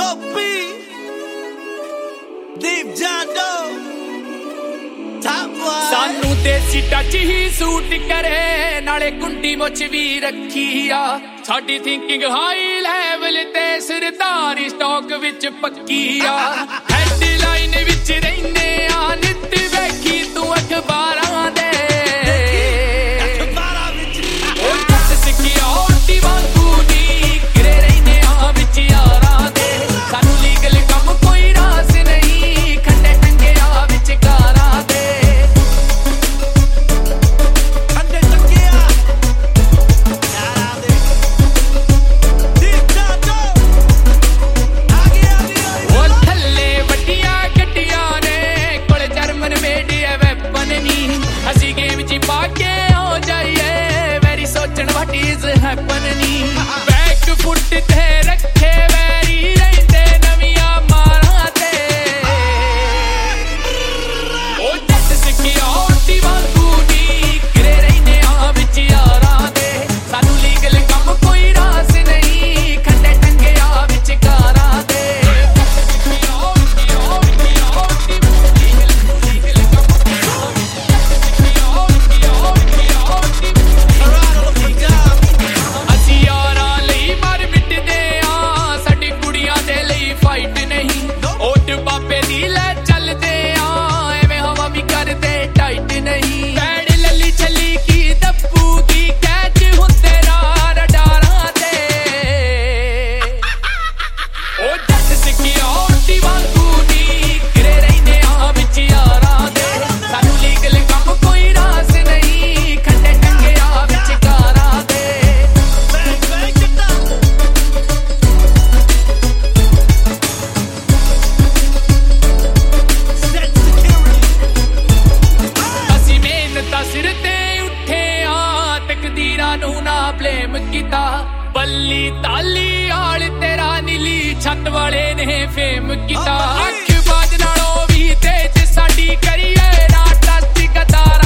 Gopi, Deep Jando, Top Boy। सानू देसी touch ही suit करे नाले कुंडी मुछ भी रखी आ साडी थिंकिंग हाई लेवल ते सरदारी स्टॉक विच पक्की आ हेडलाइन विच रहने आ नित वेखी तू अखबारां दे ओ जट सिक्योरिटी वांगू नी गिरे रहने आ विच यारां दे सानू लीगल कम कोई रास नहीं खंडे टंगे आ विच कारां दे बैक फुट ते रखे वैरी रहंदे नवियां मारां ते ओ जट सिक्योरिटी वांगू नी गिरे रहने आ विच यारां दे सानू लीगल कम कोई रास नहीं खंडे टंगे आ विच कारां दे बाबे दी ले चलदे आ एवें हवा भी करदे टाइट नहीं पैड़ लली चली की दब्बू दी कैच हुंदे रडारां ते ओ जट सिक्योरिटी वांगू नी गिरे रहने आ विच यारां दे सानू लीगल कम कोई रास नहीं खंडे टंगे आ विच कारां दे सिर ते उठे आ तकदीरां नू ना ब्लेम कीता बल्ली ताली आल तेरा नीली छत वाले ने फेम कीता अख बाज नालों भी तेज साडी करिए ना ट्रस्ट गदारा